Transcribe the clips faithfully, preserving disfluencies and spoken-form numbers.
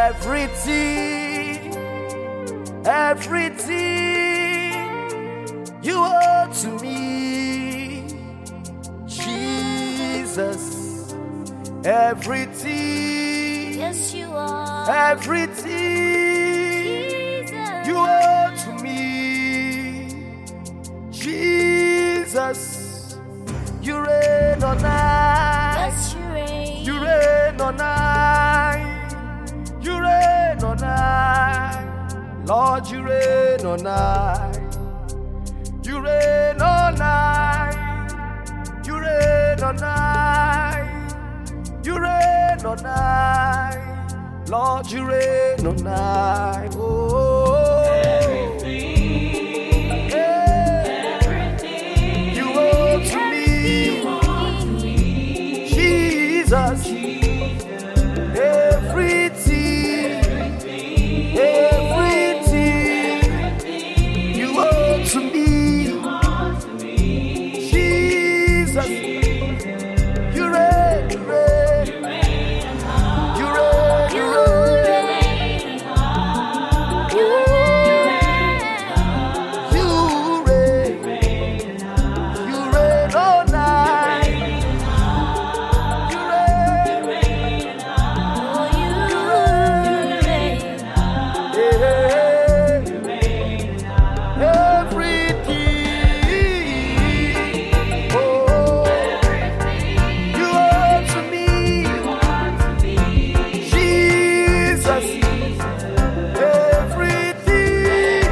Everything, everything you owe to me, Jesus. Everything, Yes, you are. everything Jesus. you owe to me, Jesus. You reign on high. Yes, you reign. You reign on high. You reign on high. Lord, you reign on high. You reign on high. You reign on high. You reign on high. Lord, you reign on high. Oh, Everything, yeah. everything You owe to me, Jesus. Everything, everything you owe to me, Jesus. You reign, you reign, you reign, you You reign, reign. You reign. you reign, you reign all night. You reign, Oh, you reign. yeah. Everything, oh, you owe to me, Jesus. Everything,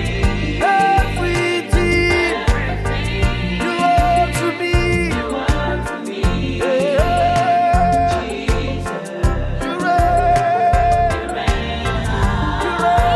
everything you owe to me, yeah. You reign, you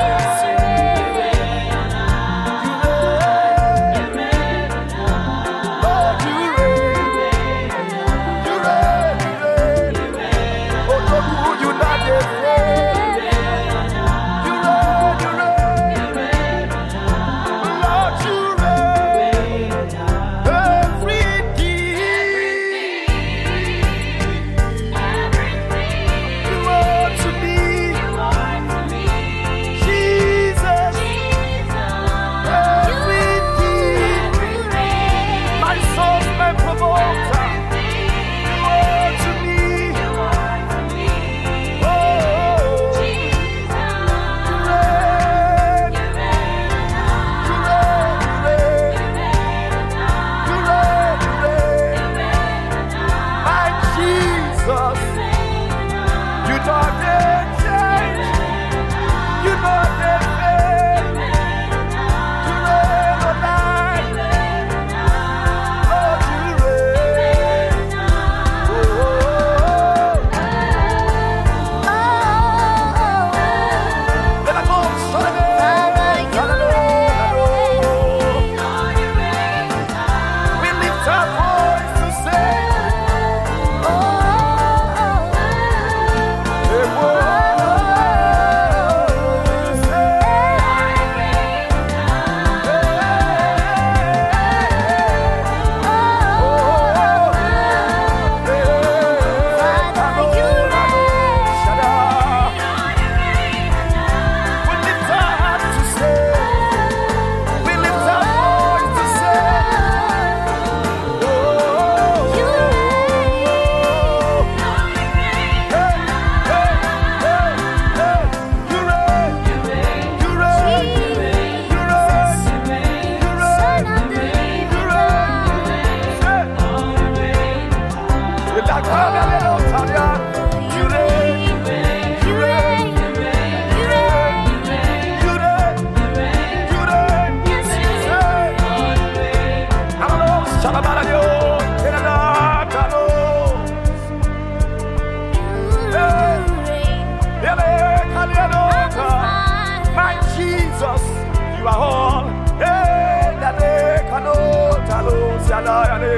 You are all. Hey, that cannot talo salaya.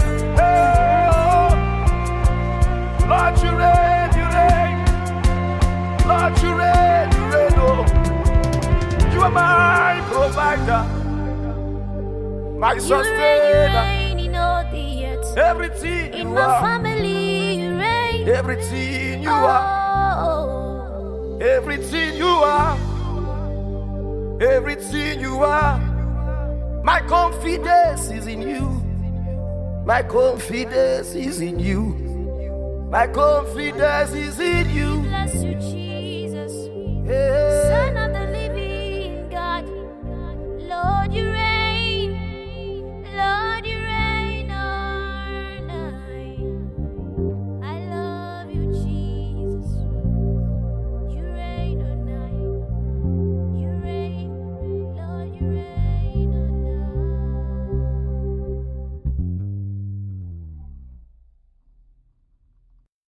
Hey, oh, Lord, you reign, you reign. Lord, you reign, you reign. Oh, you are my provider, my sustainer. in all the earth. Everything In you my are, family, you reign. everything you are, Oh, Everything you are, everything you are, my confidence is in you. My confidence is in you. My confidence is in you. Bless you, Jesus. Yeah. Son of the living God. Lord, you reign. Lord, you reign all night. I love you, Jesus. You reign all night. You reign. Lord, you reign.